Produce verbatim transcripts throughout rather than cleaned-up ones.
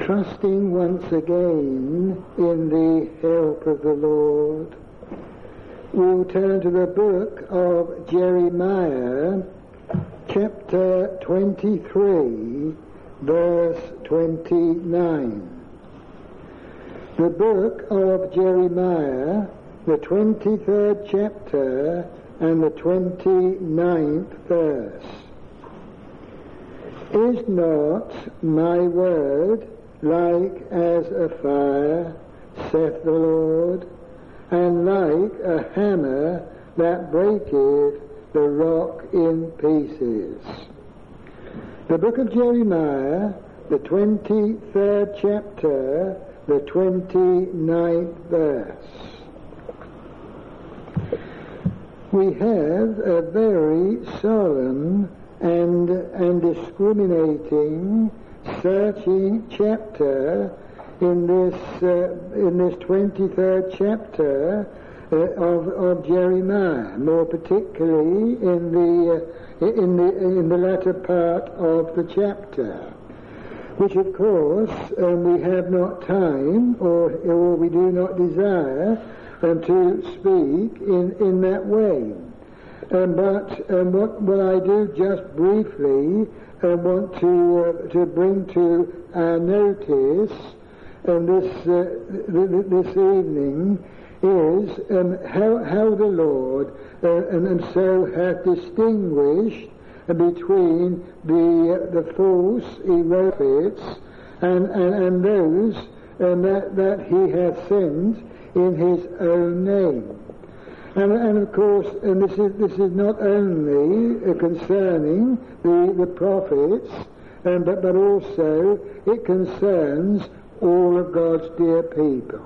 Trusting once again in the help of the Lord, we'll turn to the book of Jeremiah, chapter twenty-three, verse twenty-nine. The book of Jeremiah, the twenty-third chapter and the twenty-ninth verse. Is not my word like as a fire, saith the Lord, and like a hammer that breaketh the rock in pieces? The book of Jeremiah, the twenty-third chapter, the twenty-ninth verse. We have a very solemn and, and discriminating, searching chapter in this uh, in this twenty-third chapter uh, of of Jeremiah, more particularly in the uh, in the in the latter part of the chapter, which of course um, we have not time or or we do not desire um, to speak in in that way. Um, but um, what what I do just briefly uh, want to uh, to bring to our notice um, this uh, th- this evening is um, how how the Lord uh, and, and so hath distinguished between the uh, the false prophets and, and and those um, that that He hath sent in His own name. And, and of course, and this is this is not only uh, concerning the the prophets, um, but but also it concerns all of God's dear people.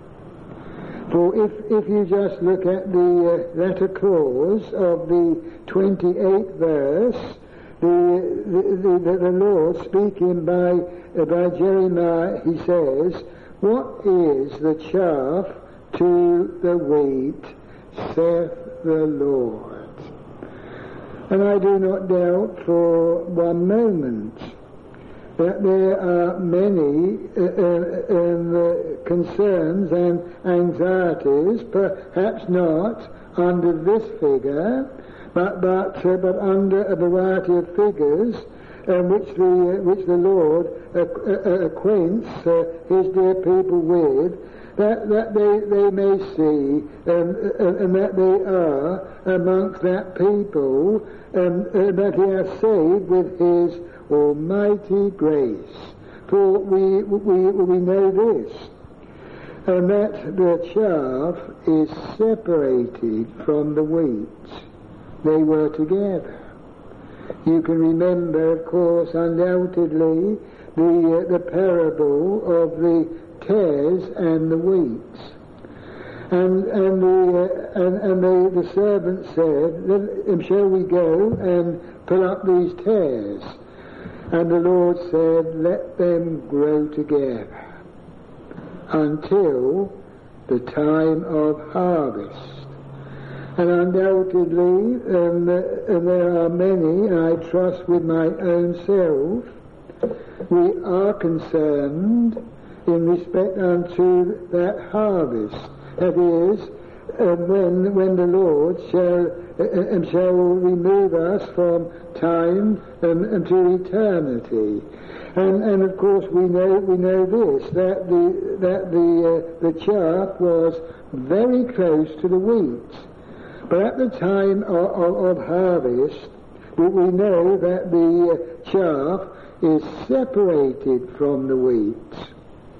For if if you just look at the uh, latter clause of the twenty-eighth verse, the the, the, the Lord speaking by uh, by Jeremiah, he says, "What is the chaff to the wheat, saith the Lord?" And I do not doubt for one moment that there are many uh, uh, uh, concerns and anxieties, perhaps not under this figure, but but uh, but under a variety of figures uh, which the uh, which the Lord uh, uh, acquaints uh, His dear people with. That, that they, they may see um, uh, and that they are amongst that people um, uh, that He has saved with His almighty grace. For we, we, we know this, and that the chaff is separated from the wheat. They were together. You can remember, of course, undoubtedly, the, uh, the parable of the tares and the wheat, and and the uh, and, and the, the servant said, "Shall we go and pull up these tares?" And the Lord said, "Let them grow together until the time of harvest." And undoubtedly, um, uh, there are many, and I trust with my own self, we are concerned in respect unto that harvest, that is, uh, when when the Lord shall uh, uh, shall remove us from time and, and to eternity, and and of course we know we know this, that the that the uh, the chaff was very close to the wheat, but at the time of, of, of harvest, we, we know that the uh, chaff is separated from the wheat.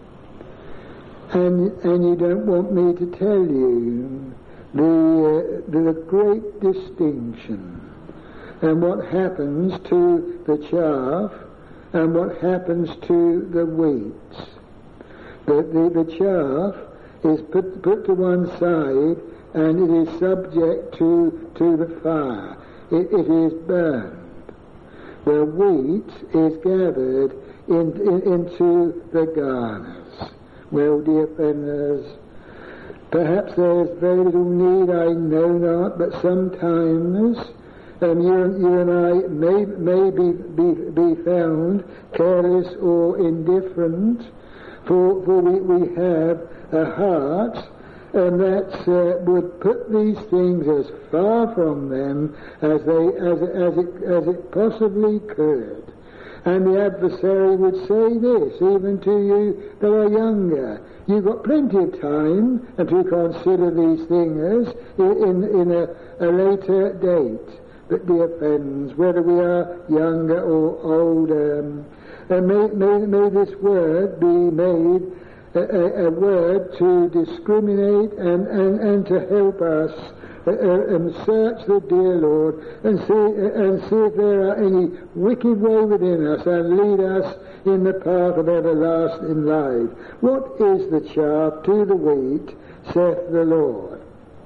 And and you don't want me to tell you the uh, the great distinction and what happens to the chaff and what happens to the wheat. The the, the chaff is put put to one side and it is subject to to the fire. It, it is burned. The wheat is gathered in, in, into the garners. Well, dear friends, perhaps there's very little need, I know not, but sometimes um, you, you and I may, may be, be, be found careless or indifferent, for, for we, we have a heart and that uh, would put these things as far from them as they as, as, it, as it possibly could. And the adversary would say this, even to you that are younger. You've got plenty of time and to consider these things in, in a, a later date. But dear friends, whether we are younger or older, and may, may, may this word be made a, a, a word to discriminate and, and, and to help us uh, and search the dear Lord and see, uh, and see if there are any wicked way within us and lead us in the path of everlasting life. What is the chaff to the wheat, saith the Lord?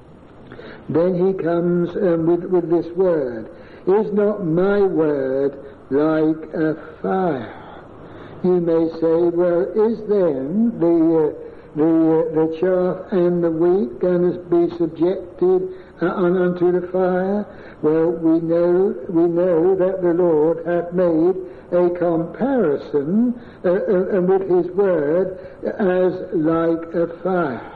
Then he comes um, with, with this word. Is not my word like a fire? You may say, well, is then the uh, the uh, the chaff and the wheat going to be subjected uh, unto the fire? Well, we know we know that the Lord hath made a comparison uh, uh, with His word as like a fire.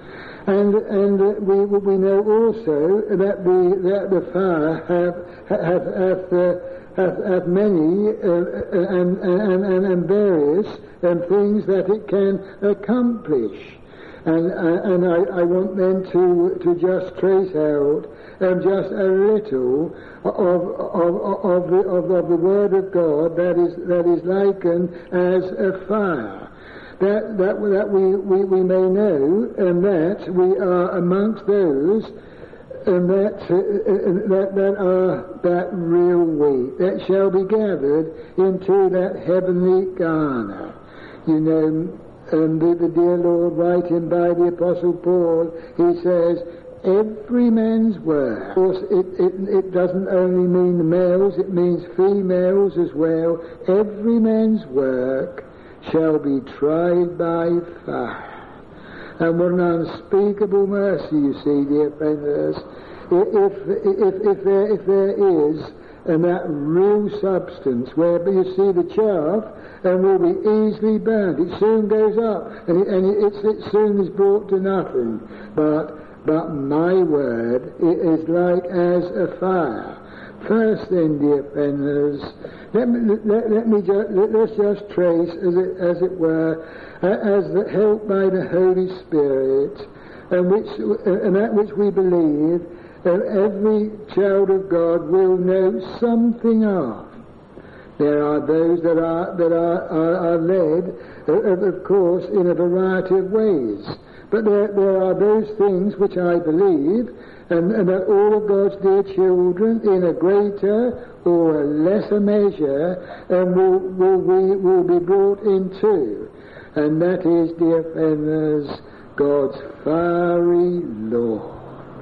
And and uh, we we know also that the that the fire have have have, uh, have, have many uh, and, and and and various um, things that it can accomplish. And uh, and I, I want then to to just trace out um, just a little of of of the of, of the word of God that is that is likened as a fire. That, that, that we, we, we may know, and that we are amongst those and that, uh, that, that are that real wheat that shall be gathered into that heavenly garner. You know, and the, the dear Lord, writing by the Apostle Paul, he says, every man's work. Of course, it, it, it doesn't only mean the males, it means females as well. Every man's work shall be tried by fire. And what an unspeakable mercy, you see, dear friends, if, if, if, there, if there is and that real substance where you see the chaff and will be easily burned, it soon goes up and it, and it, it soon is brought to nothing. But, but my word, it is like as a fire. First then, dear friends, let me, let, let me just, let, let's just trace, as it, as it were, uh, as the, helped by the Holy Spirit, and which, uh, and that which we believe, that every child of God will know something of. There are those that are that are, are, are led, uh, of course, in a variety of ways. But there, there are those things which I believe, and, and that all of God's dear children, in a greater or a lesser measure, um, will, will, will, will be brought into. And that is, dear friends, God's fiery law.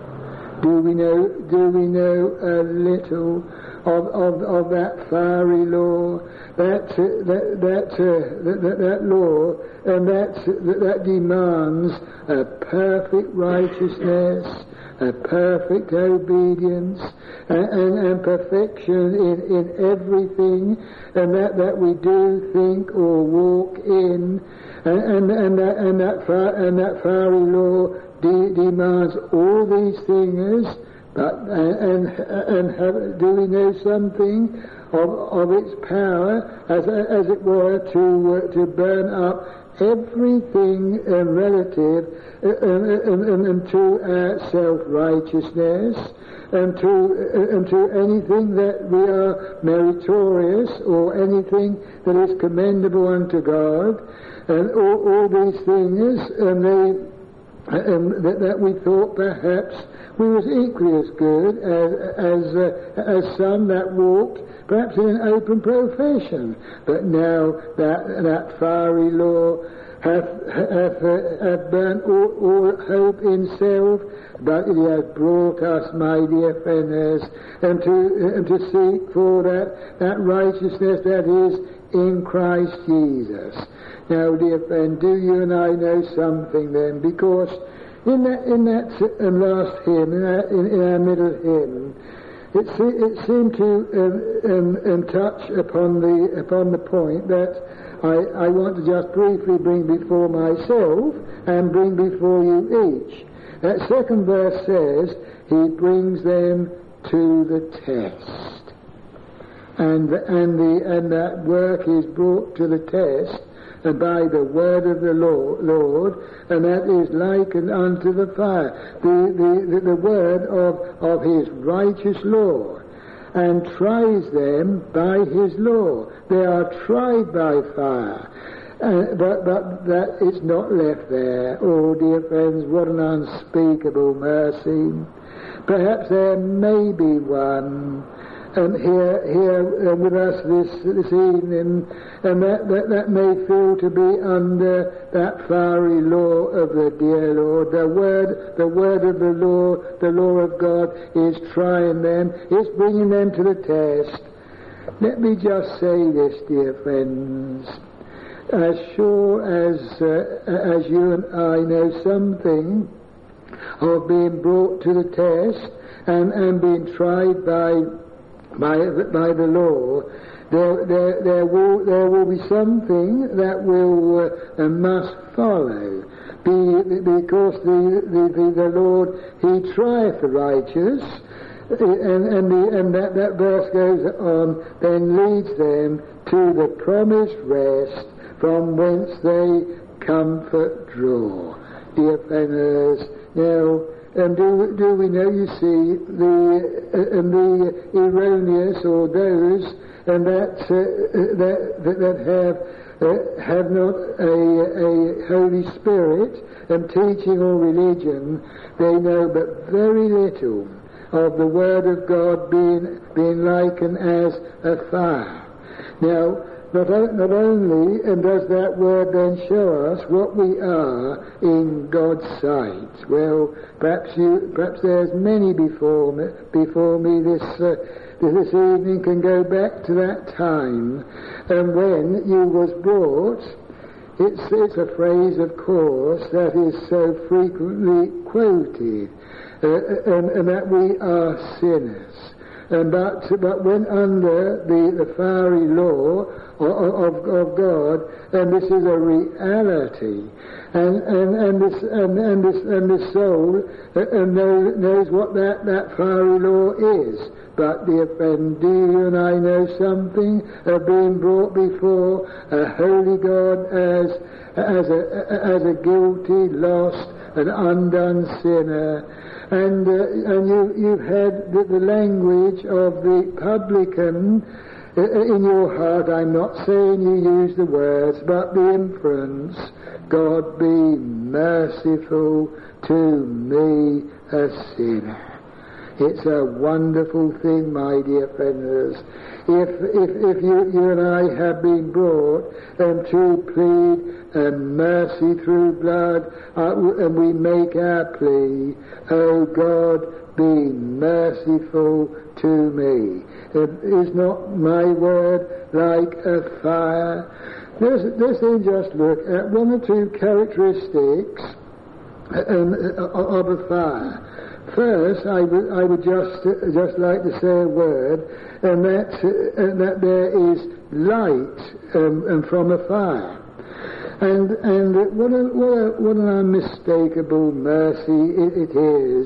Do we know, do we know a little of, of, of that fiery law? That, uh, that, that, uh, that, that, that law, and that, that, that demands a perfect righteousness, a perfect obedience, and, and, and perfection in, in everything, and that, that we do think or walk in, and, and, and, that, and, that, fire, and that fiery law de- demands all these things, but, and, and, and have, do we know something of, of its power, as, as it were, to, uh, to burn up everything uh, relative uh, and, and, and to uh, self-righteousness, and to, uh, and to anything that we are meritorious, or anything that is commendable unto God, and all, all these things, and they, and that, that we thought perhaps we was equally as good as as, uh, as some that walked perhaps in an open profession. But now that that fiery law hath, hath, uh, hath burnt all, all hope in self, but it has brought us, my dear friends, and to, and to seek for that, that righteousness that is in Christ Jesus. Now, dear friend, do you and I know something then? Because in that in that last hymn, in our, in, in our middle hymn, it, se- it seemed to um, um, um, touch upon the upon the point that I, I want to just briefly bring before myself and bring before you each. That second verse says, he brings them to the test. And, and, the, and that work is brought to the test by the word of the Lord, Lord, and that is likened unto the fire, the, the, the, the word of, of his righteous law, and tries them by his law. They are tried by fire. Uh, but, but that it's not left there. Oh, dear friends, what an unspeakable mercy. Perhaps there may be one um, here here uh, with us this this evening, and that, that, that may feel to be under that fiery law of the dear Lord. The word, the word of the law, the law of God is trying them, it's bringing them to the test. Let me just say this, dear friends. As sure as uh, as you and I know something of being brought to the test and, and being tried by by by the law, there there there will there will be something that will uh, and must follow. Be, because the, the, the, the Lord, he trieth the righteous, and and, the, and that, that verse goes on, then leads them to the promised rest, from whence they comfort draw. Dear friends, now, and do, do we know, you see, the, uh, and the erroneous, or those, and that, uh, that, that, that have, uh, have not a, a Holy Spirit and teaching or religion, they know but very little of the Word of God being, being likened as a fire. Now, Not, not only and does that word then show us what we are in God's sight. Well, perhaps you, perhaps there's many before me, before me this uh, this evening can go back to that time, and when you was brought. It's it's a phrase, of course, that is so frequently quoted, uh, and, and that we are sinners. And but, but when under the, the fiery law of, of, of God, and this is a reality, and and and this and, and this and this soul uh, knows, knows what that, that fiery law is. But, dear friend, do you and I know something of being brought before a holy God as as a as a guilty, lost, and undone sinner? And uh, and you you've had the, the language of the publican uh, in your heart. I'm not saying you use the words, but the inference: God be merciful to me, a sinner. It's a wonderful thing, my dear friends. If if if you you and I have been brought um, to plead um, mercy through blood, uh, and we make our plea, oh God, be merciful to me. Uh, is not my word like a fire? Let's, let's then just look at one or two characteristics um, of a fire. First, I would I would just uh, just like to say a word, and that uh, that there is light um, and from a fire, and and what a what a what an unmistakable mercy it, it is.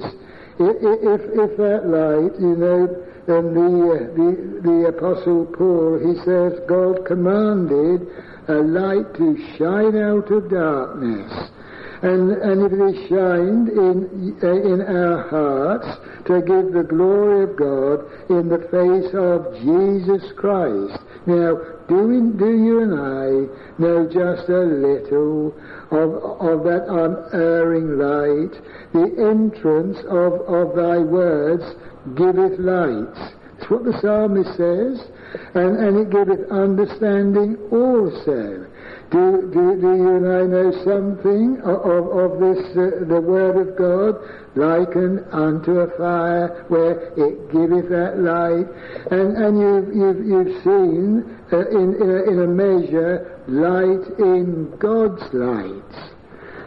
If if that light, you know, then the uh, the the Apostle Paul, he says God commanded a light to shine out of darkness. And, and it is shined in, uh, in our hearts to give the glory of God in the face of Jesus Christ. Now, do, we, do you and I know just a little of, of that unerring light? The entrance of, of thy words giveth light. That's what the psalmist says. And, and it giveth understanding also. Do, do, do you and I know something of, of, of this, uh, the Word of God, likened unto a fire, where it giveth that light? And, and you've, you've, you've seen, uh, in, in, a, in a measure, light in God's light.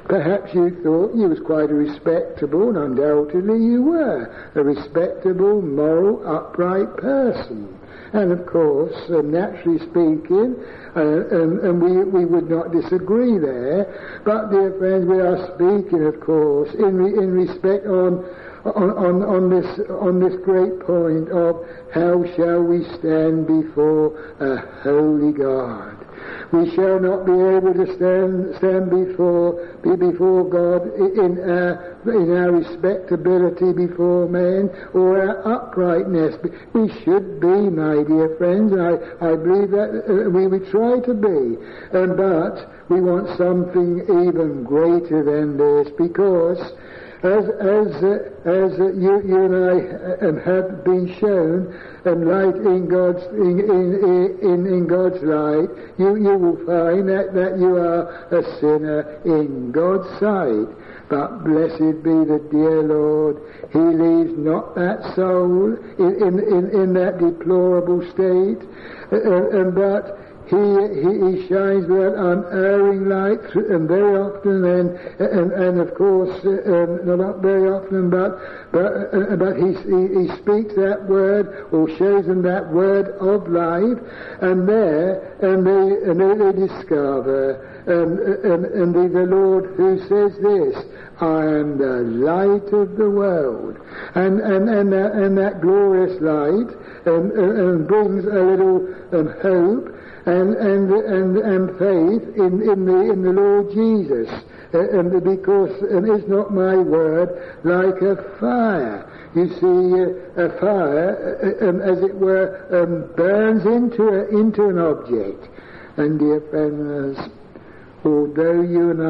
Perhaps you thought you was quite a respectable, and undoubtedly you were, a respectable, moral, upright person. And of course, uh, naturally speaking, uh, and, and we, we would not disagree there, but dear friends, we are speaking, of course, in, re, in respect on, on, on, on, this, on this great point of how shall we stand before a holy God. We shall not be able to stand stand before be before God in our in our respectability before men or our uprightness. We should be, my dear friends, and I, I believe that uh, we would try to be. Um, but we want something even greater than this, because as as uh, as uh, you you and I uh, have been shown, and light in God's in in in, in God's light, you you will find that, that you are a sinner in God's sight. But blessed be the dear Lord, He leaves not that soul in in in, in that deplorable state, uh, and but He, he, he shines with that unerring light, and very often, and and, and of course, um, not very often, but but uh, but he, he he speaks that word, or shows them that word of life, and there, and they and they, they discover, and and, and the, the Lord who says this, I am the light of the world, and and and that, and that glorious light, and, and brings a little um, hope. And and and and faith in, in the in the Lord Jesus, uh, and because and is not my word like a fire? You see, uh, a fire, uh, um, as it were, um, burns into a, into an object. And dear friends, although you and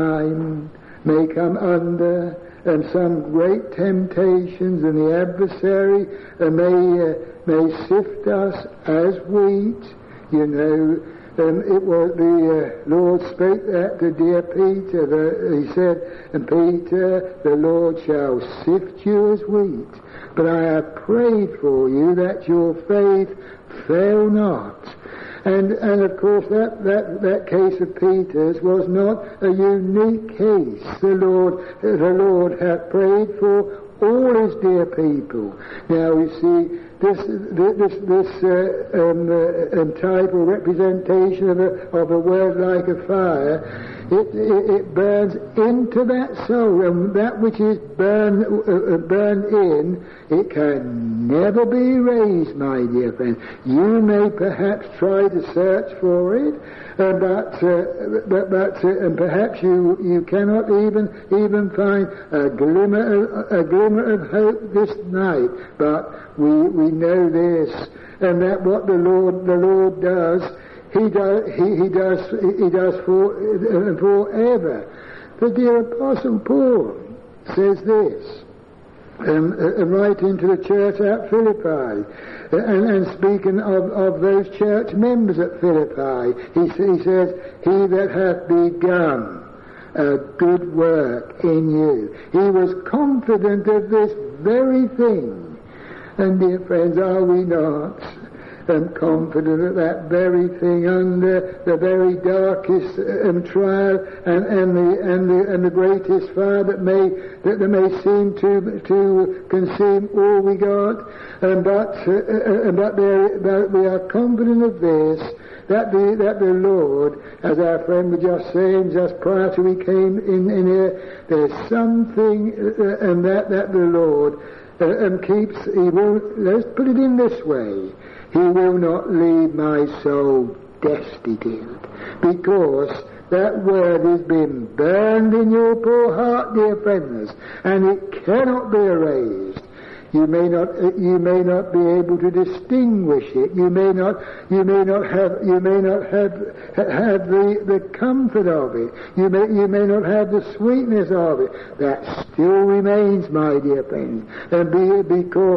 I may come under and some great temptations, and the adversary uh, may uh, may sift us as wheat. You know, um, it was the uh, Lord spake that to dear Peter. The, he said, and Peter, the Lord shall sift you as wheat, but I have prayed for you that your faith fail not. And and of course that, that, that case of Peter's was not a unique case. The Lord the Lord hath prayed for all his dear people. Now we see this this this uh, um, uh, um, type or representation of a of a word like a fire. It, it, it burns into that soul, and that which is burned uh, burned in, it can never be erased, my dear friend. You may perhaps try to search for it, uh, but uh, but but uh, and perhaps you you cannot even even find a glimmer of, a glimmer of hope this night. But we we know this, and that what the Lord the Lord does. He does. He, he does. He does for uh, forever. The dear Apostle Paul says this, um, uh, writing to the church at Philippi, uh, and, and speaking of, of those church members at Philippi, he, he says, "He that hath begun a good work in you." He was confident of this very thing. And dear friends, are we not? And confident of that very thing under the very darkest um, trial and, and the and the and the greatest fire that may that they may seem to to consume all we got, and but uh, uh, but, but we are confident of this, that the that the Lord, as our friend was just saying just prior to we came in, in here, there's something uh, and that that the Lord uh, and keeps. He will. Let's put it in this way. He will not leave my soul destitute, because that word has been burned in your poor heart, dear friends, and it cannot be erased. You may not, you may not be able to distinguish it. You may not, you may not have, you may not have have the, the comfort of it. You may, you may not have the sweetness of it. That still remains, my dear friends, and be, because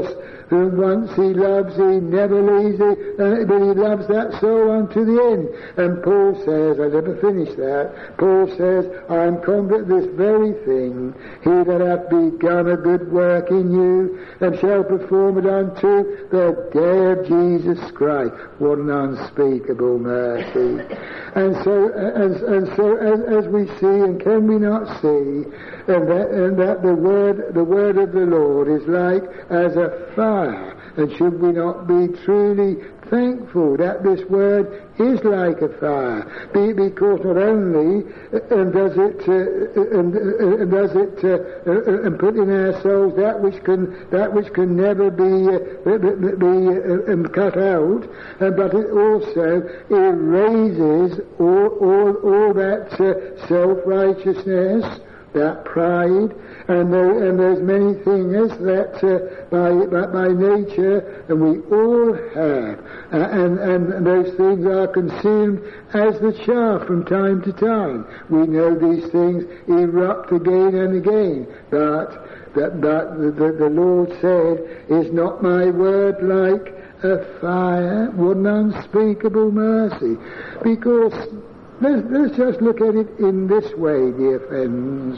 whom once he loves, he never leaves, he, uh, but he loves that soul unto the end. And Paul says, I never finish that, Paul says, I am confident this very thing, he that hath begun a good work in you, and shall perform it unto the day of Jesus Christ. What an unspeakable mercy. And so, and, and so as, as we see, and can we not see, and that, and that the word, the word of the Lord is like as a fire. And should we not be truly thankful that this word is like a fire? Be, because not only and does it uh, and, uh, does it uh, uh, and put in our souls that which can that which can never be uh, be uh, um, cut out, uh, but it also erases all all all that uh, self-righteousness, that pride, and there, and there's many things that uh, by, by by nature, and we all have, uh, and and those things are consumed as the chaff from time to time. We know these things erupt again and again, but that but the, the, the Lord said, "Is not my word like a fire?" What an unspeakable mercy! Because Let's, let's just look at it in this way, dear friends,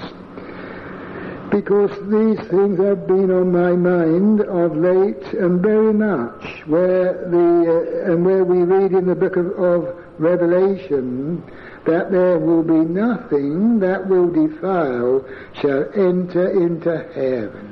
because these things have been on my mind of late and very much, where the uh, and where we read in the book of, of Revelation that there will be nothing that will defile shall enter into heaven.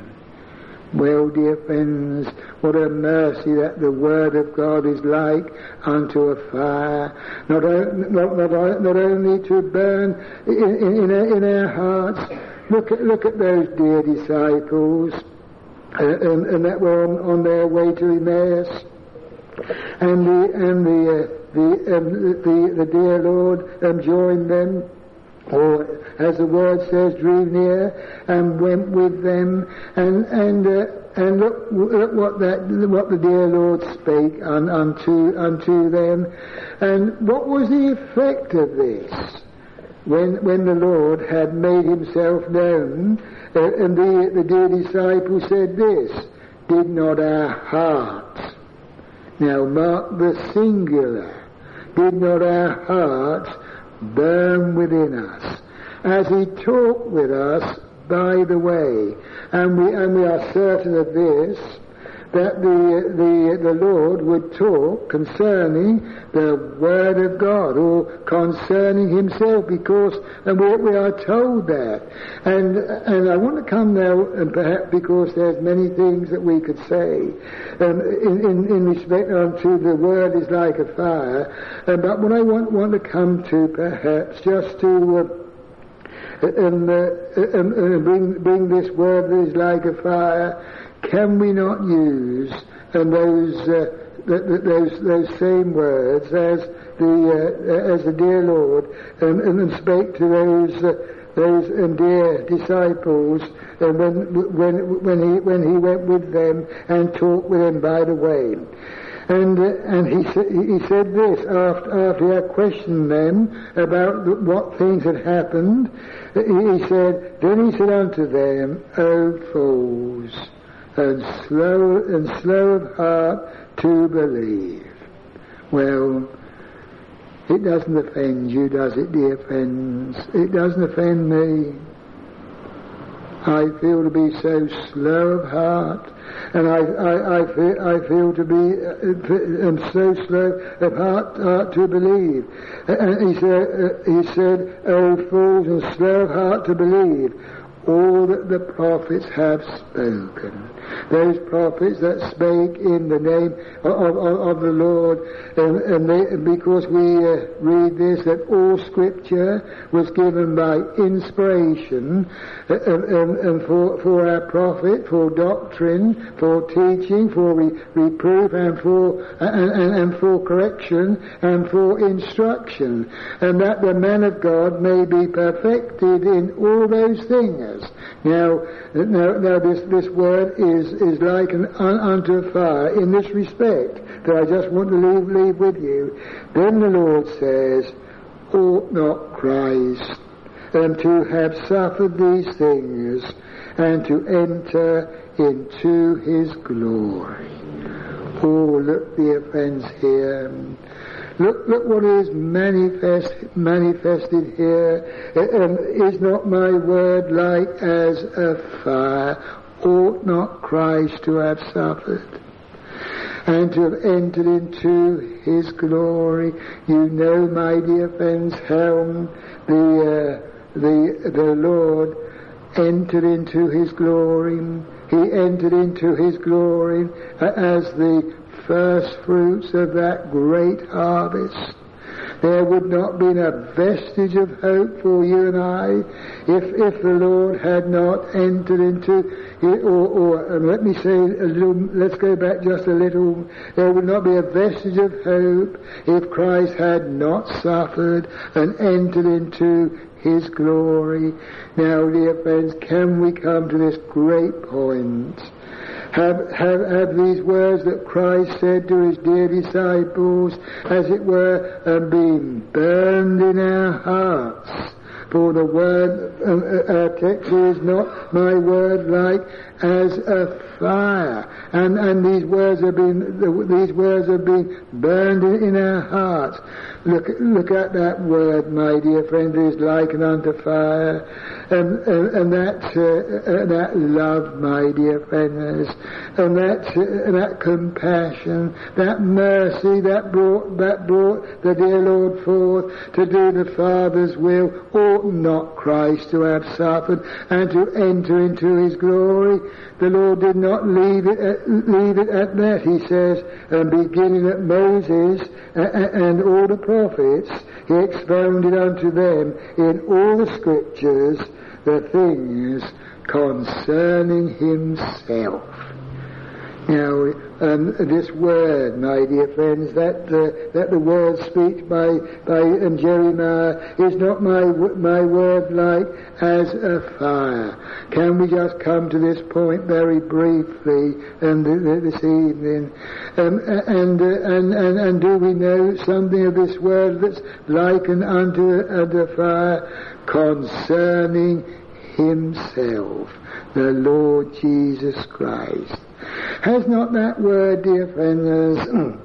Well, dear friends, what a mercy that the Word of God is like unto a fire, not, not, not, not only to burn in, in, in our hearts. Look at, look at those dear disciples, uh, and, and that were on, on their way to Emmaus, and the and the uh, the, um, the the dear Lord um, joined them, or as the word says, drew near and went with them, and and uh, and look, look what that what the dear Lord spake un, unto unto them, and what was the effect of this when when the Lord had made himself known, uh, and the the dear disciple said this: did not our hearts, now mark the singular, did not our hearts burn within us as he talked with us by the way? And we and we are certain of this, that the the the Lord would talk concerning the Word of God, or concerning himself, because and we, we are told that. And and I want to come now, and perhaps because there's many things that we could say um, in, in in respect unto the Word is like a fire, uh, but what I want want to come to perhaps just to uh, and, uh, and, and bring bring this word that is like a fire. Can we not use and those uh, th- th- those those same words as the uh, as the dear Lord and, and spake to those uh, those um, dear disciples, and when when when he when he went with them and talked with them by the way? And uh, and he sa- he said this after after he had questioned them about the, what things had happened. He, he said, then he said unto them, O fools, and slow and slow of heart to believe. Well, it doesn't offend you, does it, dear friends? It doesn't offend me. I feel to be so slow of heart, and I, I, I, feel, I feel to be uh, am so slow of heart, heart to believe. And he said, uh, he said, O fools and slow of heart to believe all that the prophets have spoken. Those prophets that spake in the name of, of, of the Lord, and, and they, because we uh, read this, that all Scripture was given by inspiration, uh, and, and, and for, for our profit, for doctrine, for teaching, for re- reproof, and for and, and, and for correction, and for instruction, and that the man of God may be perfected in all those things. Now, now, now this, this word is, is like an un, unto a fire in this respect that I just want to leave, leave with you. Then the Lord says, ought not Christ um, to have suffered these things and to enter into his glory. Oh, look, dear friends, here. Look, look what is manifest, manifested here. Um, is not my word like as a fire? Ought not Christ to have suffered and to have entered into his glory? You know, my dear friends, how the uh, the the Lord entered into his glory. He entered into his glory as the first fruits of that great harvest. There would not have been a vestige of hope for you and I if if the Lord had not entered into it, or, or um, let me say a little, let's go back just a little. There would not be a vestige of hope if Christ had not suffered and entered into his glory. Now, dear friends, can we come to this great point? Have, have, have these words that Christ said to his dear disciples, as it were, um, been burned in our hearts? For the word, uh, our text is not my word like as a fire. And, and these words have been, these words have been burned in our hearts. Look, look at that word, my dear friend, is likened unto fire. And, and, and that, uh, that love, my dear friends, and that, uh, that compassion, that mercy that brought, that brought the dear Lord forth to do the Father's will, ought not Christ to have suffered and to enter into his glory? The Lord did not leave it at, leave it at that. He says, um, beginning at Moses uh, and all the prophets, he expounded unto them in all the scriptures the things concerning himself. Now, um, this word, my dear friends, that uh, that the word speaks by by um, Jeremiah is not my my word like as a fire. Can we just come to this point very briefly um, this evening? Um, and, uh, and and and do we know something of this word that's likened unto uh, the fire concerning himself, the Lord Jesus Christ? Has not that word, dear friends,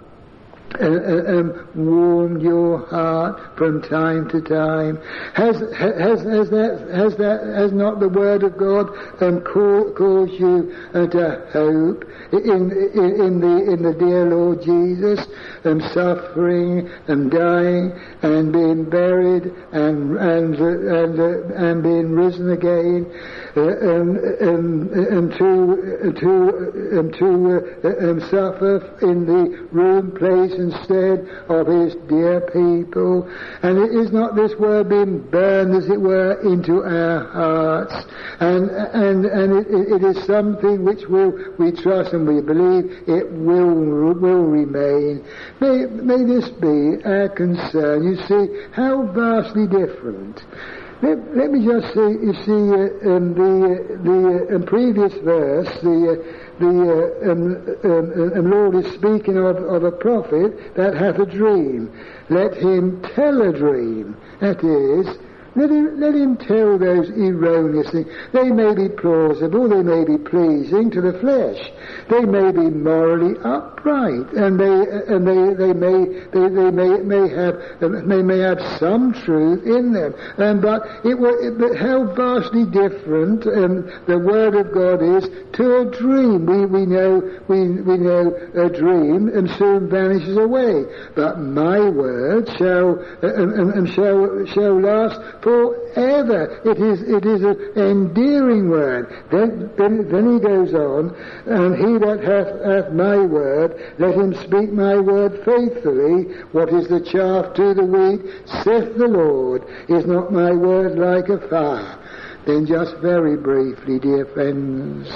uh, uh, um, warmed your heart from time to time? Has has has that has that has not the word of God um, caused cause you uh, to hope in, in in the in the dear Lord Jesus, and um, suffering and dying and being buried and and uh, and uh, and being risen again? Uh, um, um, um, to to um, to uh, um, suffer in the ruined place instead of his dear people. And it is not this word being burned, as it were, into our hearts, and and and it, it is something which will we trust and we believe it will will remain. May may this be our concern. You see how vastly different. Let, let me just say, you see, uh, um, the the uh, um, previous verse, the uh, the uh, um, um, um, Lord is speaking of, of a prophet that hath a dream. Let him tell a dream. That is, let him, let him tell those erroneous things. They may be plausible, they may be pleasing to the flesh, they may be morally upright, and they and they they may they, they may may have they may have some truth in them. Um, but it will. But how vastly different um, the Word of God is to a dream. We we know we we know a dream and soon vanishes away. But my word shall um, um, shall shall last forever. It is it is an endearing word. Then then, then he goes on, and he that hath hath my word, let him speak my word faithfully. What is the chaff to the wheat? Saith the Lord, is not my word like a fire? Then just very briefly, dear friends,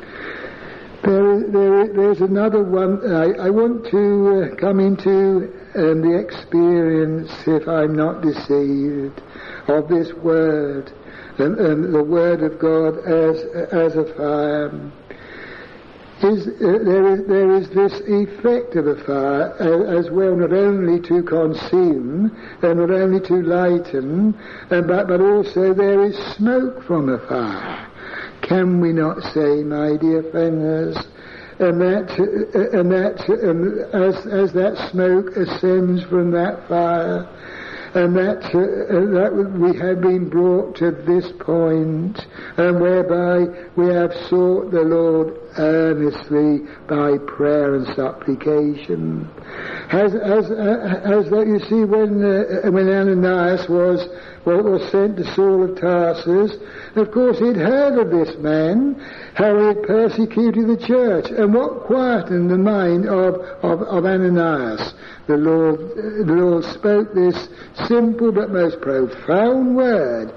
there, there, there's another one. I, I want to uh, come into um, the experience, if I'm not deceived, of this word, um, um, the word of God as as a fire. is uh, there is there is this effect of the fire uh, as well, not only to consume and not only to lighten, uh, but but also there is smoke from the fire. Can we not say, my dear friends, and that uh, and that um, as as that smoke ascends from that fire, and that uh, that we have been brought to this point, and whereby we have sought the Lord earnestly by prayer and supplication. As as uh, as that you see, when uh, when Ananias was well, was sent to Saul of Tarsus, of course he'd heard of this man, how he had persecuted the church, and what quietened the mind of of, of Ananias. The Lord, the Lord spoke this simple but most profound word: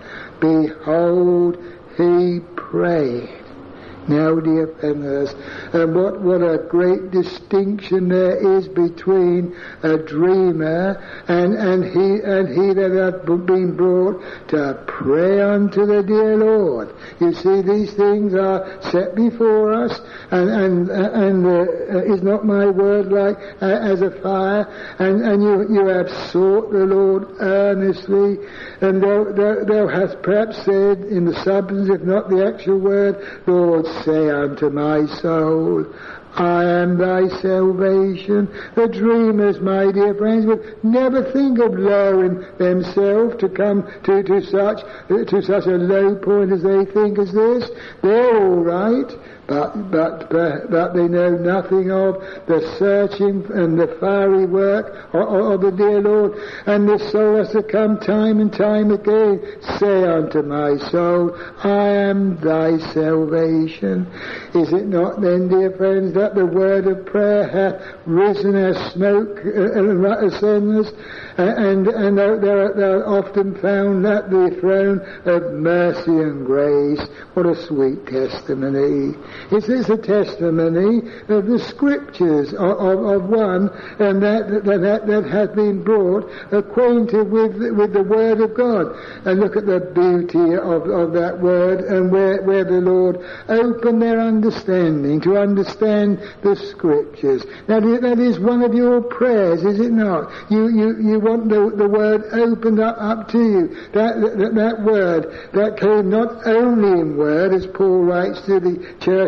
behold, he prayed. Now, dear friends, and what, what a great distinction there is between a dreamer and, and he and he that hath been brought to pray unto the dear Lord. You see, these things are set before us, and and and uh, is not my word like uh, as a fire? And and you you have sought the Lord earnestly, and thou thou, thou hast perhaps said in the substance, if not the actual word, Lord, say unto my soul, I am thy salvation. The dreamers, my dear friends, would never think of lowering themselves to come to, to such to such a low point as they think as this. They're all right, but but but, but they know nothing of the searching and the fiery work of, of the dear Lord. And the soul has to come time and time again, say unto my soul, I am thy salvation. Is it not then, dear friends, that the word of prayer hath risen as smoke and uh, ascends, uh, and and thou are often found at the throne of mercy and grace? What a sweet testimony! Is this a testimony of the Scriptures of, of, of one and that that, that that hath been brought acquainted with with the Word of God? And look at the beauty of, of that Word, and where where the Lord opened their understanding to understand the Scriptures. Now that is one of your prayers, is it not? You you, you want the, the Word opened up, up to you. That, that that Word that came not only in word, as Paul writes to the church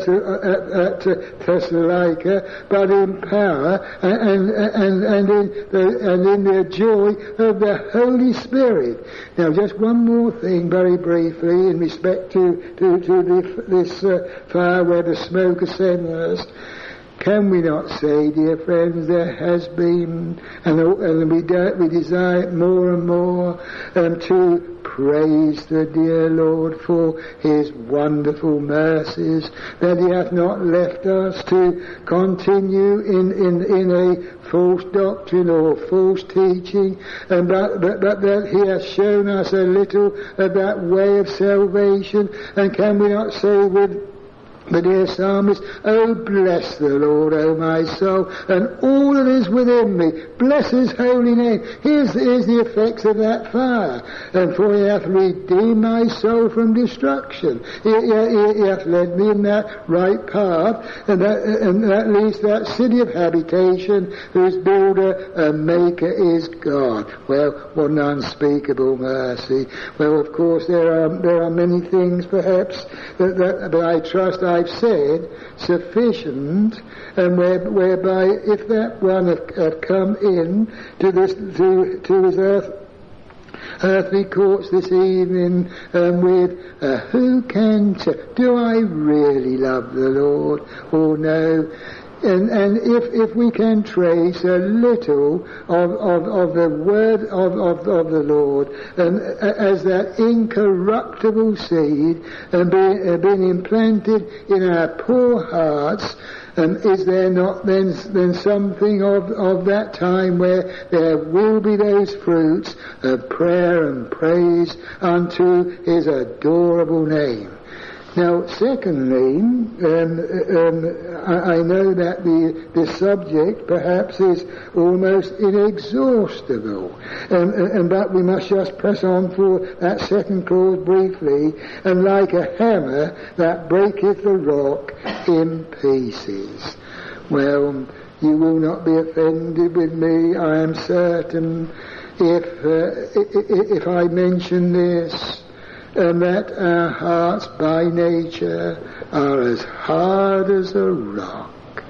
at, at Thessalonica, but in power and and and in the and in the joy of the Holy Spirit. Now, just one more thing, very briefly, in respect to to, to the, this uh, fire where the smoke ascends. Can we not say, dear friends, there has been, and, and we, de- we desire more and more um, to praise the dear Lord for his wonderful mercies, that he hath not left us to continue in, in, in a false doctrine or false teaching, and but, but, but that he has shown us a little of that way of salvation. And can we not say with the dear psalmist, oh, bless the Lord, O my soul, and all that is within me. Bless his holy name. Here's, here's the effects of that fire. And for he hath redeemed my soul from destruction. He, he, he hath led me in that right path, and that, and that leads that city of habitation, whose builder and maker is God. Well, what an unspeakable mercy. Well, of course, there are there are many things, perhaps, that, that but I trust I I've said sufficient, and where, whereby if that one had, had come in to this to to his earth, earthly courts this evening um, with uh, who can t- do I really love the Lord or no? And, and if, if we can trace a little of, of, of the word of, of, of the Lord, and as that incorruptible seed and be, uh, being implanted in our poor hearts, um, is there not then, then something of, of that time where there will be those fruits of prayer and praise unto his adorable name? Now, secondly, um, um, I, I know that the, the subject perhaps is almost inexhaustible, um, and that we must just press on for that second clause briefly, and like a hammer that breaketh the rock in pieces. Well, you will not be offended with me, I am certain, if uh, if I mention this, and that our hearts by nature are as hard as a rock,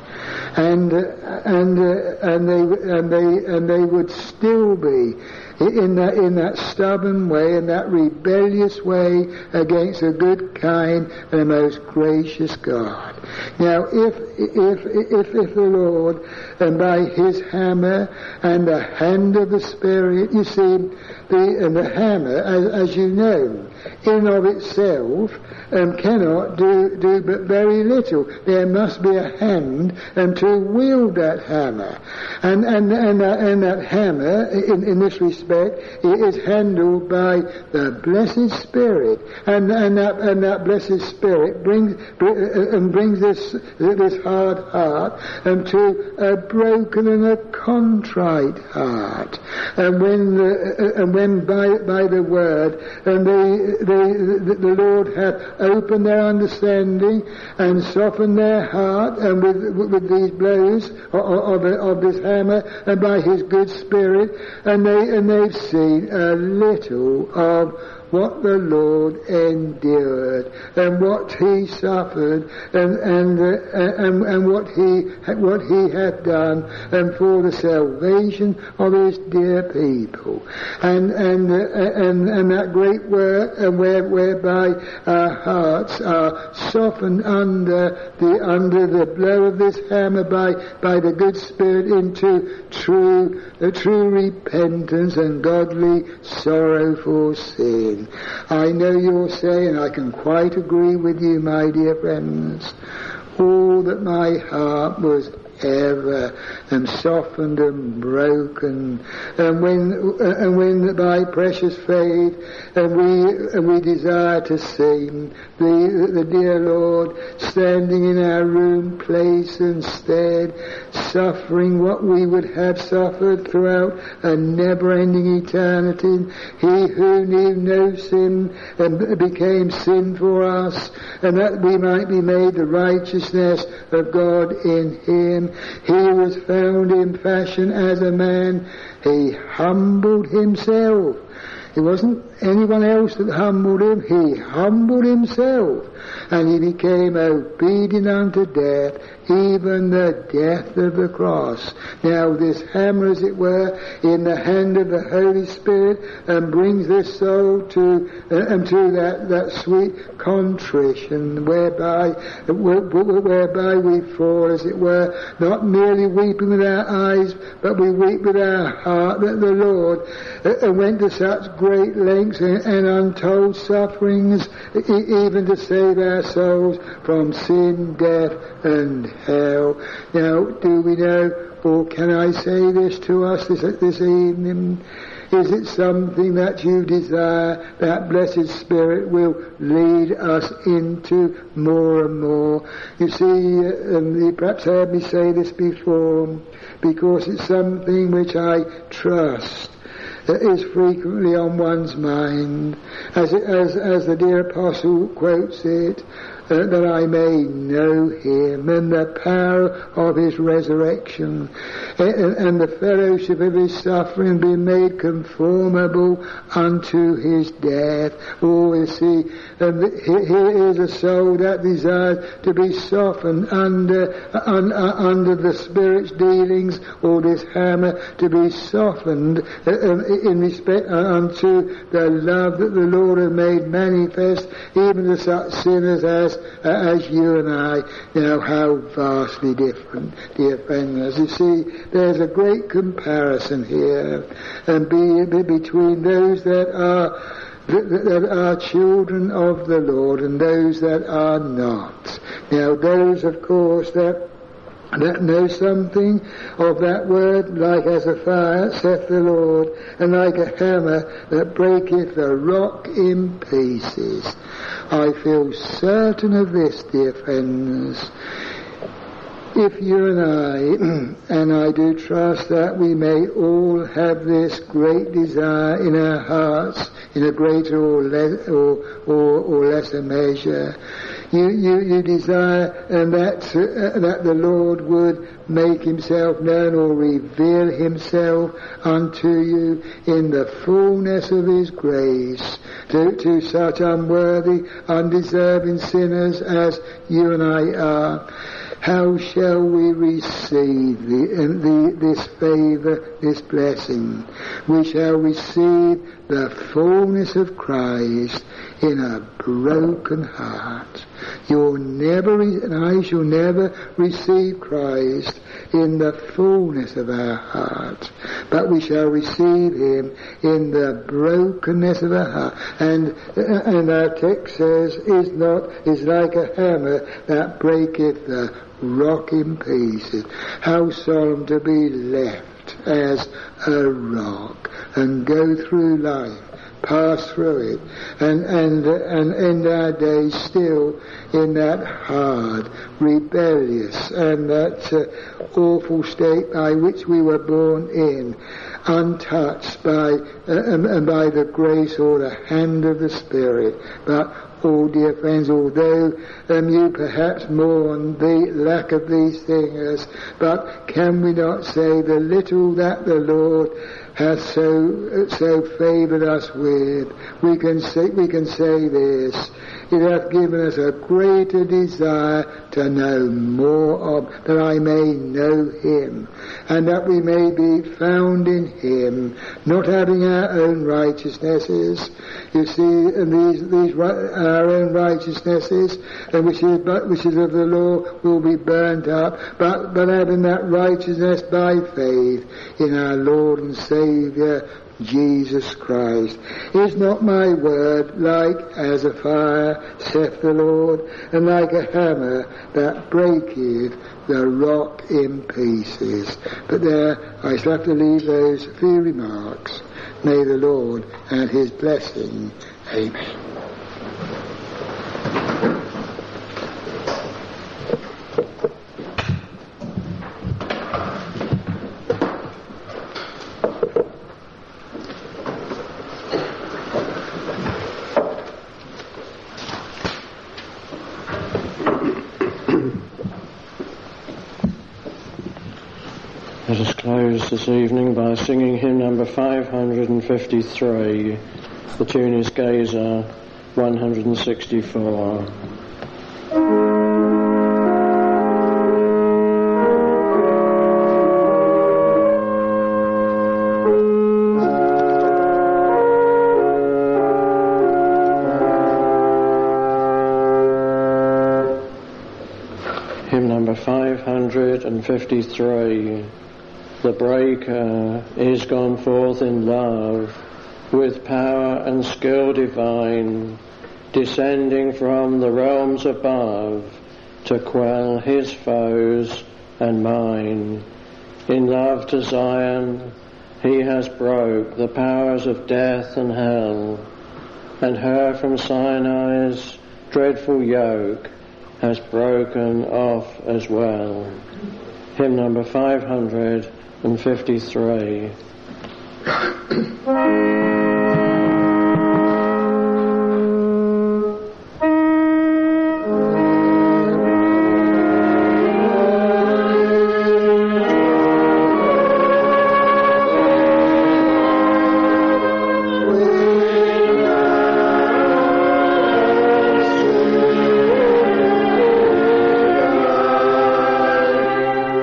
and uh, and uh, and they and they and they would still be in that in that stubborn way, in that rebellious way against a good, kind, and a most gracious God. Now, if if if if the Lord, and by His hammer and the hand of the Spirit, you see, the and the hammer, as, as you know, in of itself, um, cannot do do but very little. There must be a hand um, to wield that hammer, and and and that, and that hammer, in in this respect, it is handled by the blessed Spirit, and and that and that blessed Spirit brings and brings this this hard heart um, to a broken and a contrite heart, and when the, and when by by the word, and they they the, the Lord hath opened their understanding and softened their heart, and with with these blows of of, of this hammer, and by His good Spirit, and they and they've seen a little of what the Lord endured, and what He suffered, and and uh, and, and what He what He had done, and for the salvation of His dear people, and and uh, and and that great work, and where, whereby our hearts are softened under the under the blow of this hammer by by the good Spirit into true uh, true repentance and godly sorrow for sin. I know you're saying, I can quite agree with you, my dear friends, all that my heart was ever and softened and broken, and when and when by precious faith, and we and we desire to sing the the dear Lord standing in our room, place and stead, suffering what we would have suffered throughout a never-ending eternity. He who knew no sin and became sin for us, and that we might be made the righteousness of God in Him. He was found in fashion as a man. He humbled Himself. It wasn't anyone else that humbled Him. He humbled Himself, and He became obedient unto death, even the death of the cross. Now this hammer, as it were, in the hand of the Holy Spirit, and brings this soul to uh, um, to that, that sweet contrition, whereby whereby we fall, as it were, not merely weeping with our eyes, but we weep with our heart, that the Lord uh, went to such great lengths and, and untold sufferings, e- even to save our souls from sin, death, and hell. Now, do we know, or can I say this to us this, this evening? Is it something that you desire that blessed Spirit will lead us into more and more? You see, um, you perhaps heard me say this before, because it's something which I trust that is frequently on one's mind, as it, as as the dear apostle quotes it, uh, that I may know Him and the power of His resurrection, and, and the fellowship of His suffering, be made conformable unto His death. Oh, you see, and here is a soul that desires to be softened under un, uh, under the Spirit's dealings, or this hammer, to be softened uh, in respect unto the love that the Lord has made manifest, even to such sinners as uh, as you and I. You know, how vastly different, dear friends. You see, there's a great comparison here, and be, be between those that are that, that are children of the Lord and those that are not. Now, those, of course, that that know something of that word, like as a fire, saith the Lord, and like a hammer that breaketh the rock in pieces. I feel certain of this, dear friends. If you and I, and I do trust that we may all have this great desire in our hearts, in a greater or, less, or, or, or lesser measure, you, you, you desire and that, uh, that the Lord would make himself known or reveal himself unto you in the fullness of his grace to, to such unworthy, undeserving sinners as you and I are. How shall we receive the, the, this favour, this blessing? We shall receive the fullness of Christ in a broken heart. You'll never, and I shall never receive Christ in the fullness of our heart, but we shall receive him in the brokenness of our heart. And and our text says, is not is like a hammer that breaketh the rock in pieces. How solemn to be left as a rock and go through life, pass through it, and and and end our days still in that hard, rebellious, and that uh, awful state by which we were born in, untouched by uh, and by the grace or the hand of the Spirit. But oh, dear friends, although um, you perhaps mourn the lack of these things, but can we not say the little that the Lord has so so favoured us with? We can say we can say this: it hath given us a greater desire to know more of, that I may know him, and that we may be found in him, not having our own righteousnesses. You see, and these these our own righteousnesses, and which is but which is of the law, will be burnt up. But but having that righteousness by faith in our Lord and Saviour Jesus Christ. Is not my word like as a fire, saith the Lord, and like a hammer that breaketh the rock in pieces? But there I shall have to leave those few remarks. May the Lord add his blessing. Amen. Let us close this evening by singing hymn number five hundred fifty-three. The tune is Gazer one hundred sixty-four. Hymn number five hundred fifty-three. The breaker is gone forth in love, with power and skill divine, descending from the realms above, to quell his foes and mine. In love to Zion, he has broke the powers of death and hell, and her from Sinai's dreadful yoke has broken off as well. Hymn number five hundred fifty-three.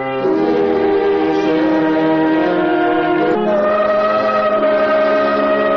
Amen.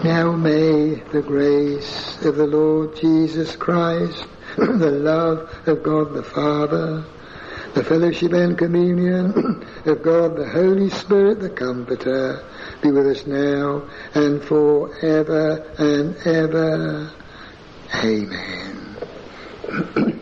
Now may the grace of the Lord Jesus Christ, the love of God the Father, the fellowship and communion of God the Holy Spirit, the Comforter, be with us now and forever and ever. Amen.